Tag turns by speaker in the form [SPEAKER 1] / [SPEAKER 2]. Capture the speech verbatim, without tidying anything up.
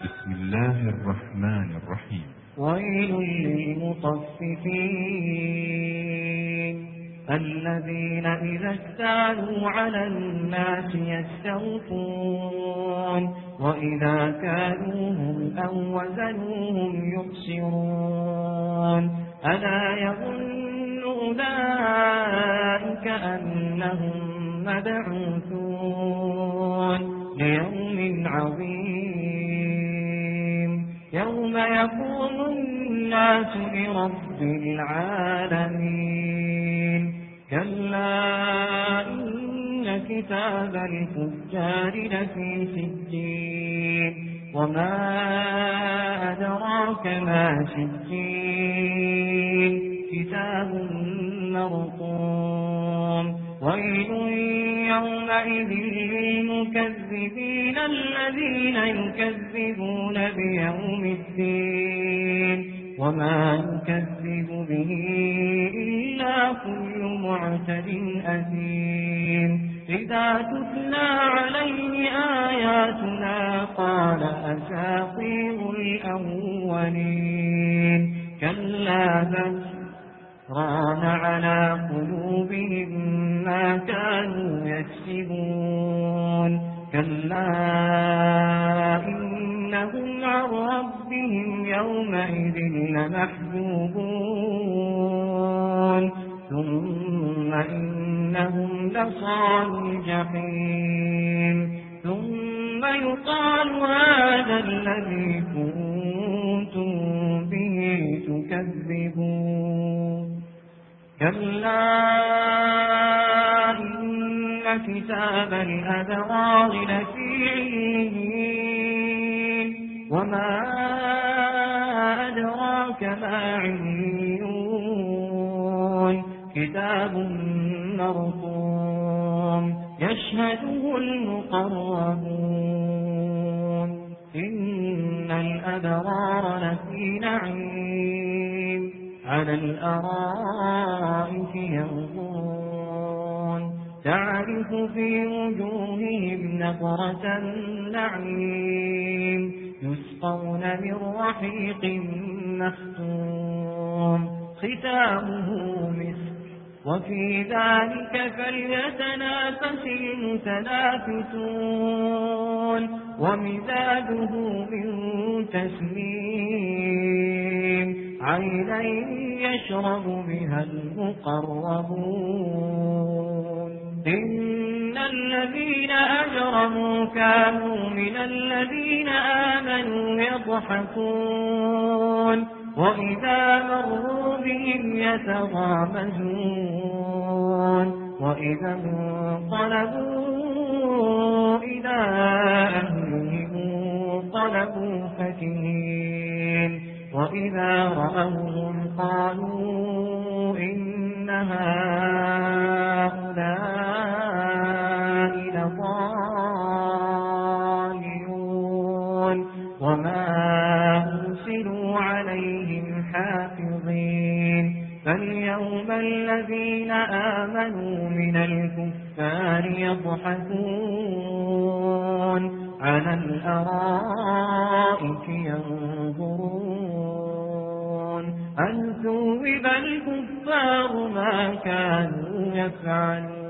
[SPEAKER 1] بسم الله الرحمن الرحيم.
[SPEAKER 2] ويل للمطففين الذين إذا استعلوا على الناس يستوفون وإذا كالوهم أو وزنوهم يخسرون ألا يظن أولئك أنهم مبعوثون ليوم عظيم يوم يقوم الناس لرب العالمين كلا إن كتاب الفجار لفي سجين وما أدراك ما سجين كتاب مرقوم ويل يومئذ للمكذبين الذين يكذبون بيوم الدين وما يكذب به إلا كل معتد أثيم إذا تتلى عليه آياتنا قال أساطير الأولين كلا بل ران على قلوبهم ما كانوا يكسبون كلا إنهم عن ربهم يومئذ لمحجوبون ثم إنهم لصالوا الجحيم ثم يقال هذا الذي كنتم به تكذبون كلا إن كتاب الأبرار لفي عليين وما أدراك ما عليون كتاب مرقوم يشهده المقربون إن الأبرار لفي نعيم على الأرائك ينظرون تعرف في وجوههم نظرة النعيم يسقون من رحيق مختوم ختامه مسك وفي ذلك فليتنافس المتنافسون ومزاجه من تسنيم عينا يشرب بها المقربون إن الذين أجرموا كانوا من الذين آمنوا يضحكون وإذا مروا بهم يتغامزون وإذا انقلبوا إلى أهلهم انقلبوا فكهين وإذا رأوهم قالوا إن هؤلاء لضالون وما أرسلوا عليهم حافظين فاليوم الذين آمنوا من الكفار يضحكون على الأرائك ينظرون هل ثوب الكفار ما كانوا يفعلون